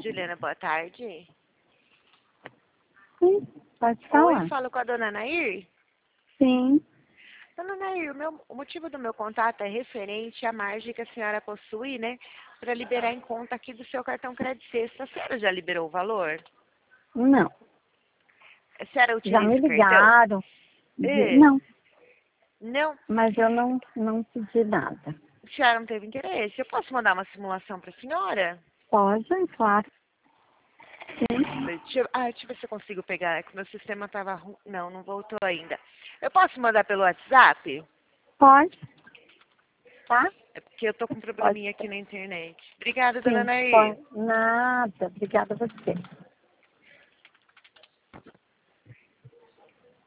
Juliana, boa tarde. Sim, pode falar. Oi, falo com a dona Nair? Sim. Dona Nair, o motivo do meu contato é referente à margem que a senhora possui, né? Para liberar em conta aqui do seu cartão Credit Sexta. A senhora já liberou o valor? Não. A senhora Já utiliza me esse cartão? ligaram. É. Não, Não, mas eu não pedi nada. a senhora não teve interesse. Eu posso mandar uma simulação para a senhora? Pode, claro. Sim, Deixa eu ver se eu consigo pegar. É que o meu sistema estava ruim. Não voltou ainda. Eu posso mandar pelo WhatsApp? pode. Tá? É porque eu tô com um Pode. probleminha aqui na internet. Obrigada, dona Sim, Nair. pode. Nada. Obrigada a você.